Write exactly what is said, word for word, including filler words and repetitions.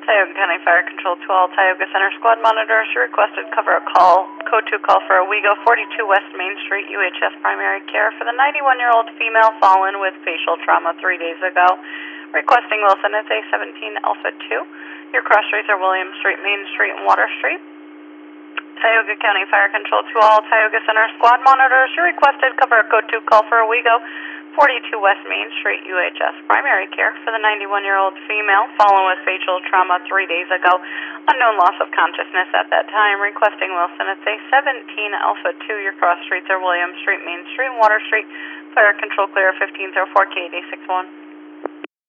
Tioga County Fire Control to all Tioga Center squad monitors. You requested cover a call, code two call for Owego, forty-two West Main Street, U H S primary care for the ninety-one-year-old female fallen with facial trauma three days ago. Requesting Wilson at A seventeen Alpha two. Your cross streets are William Street, Main Street, and Water Street. Tioga County Fire Control to all Tioga Center squad monitors. You requested cover a code two call for Owego, forty-two West Main Street, U H S primary care for the ninety-one-year-old female fallen with facial trauma three days ago. Unknown loss of consciousness at that time. Requesting Wilson at A seventeen Alpha two. Your cross streets are William Street, Main Street, and Water Street. Fire Control clear fifteen oh four K D six one.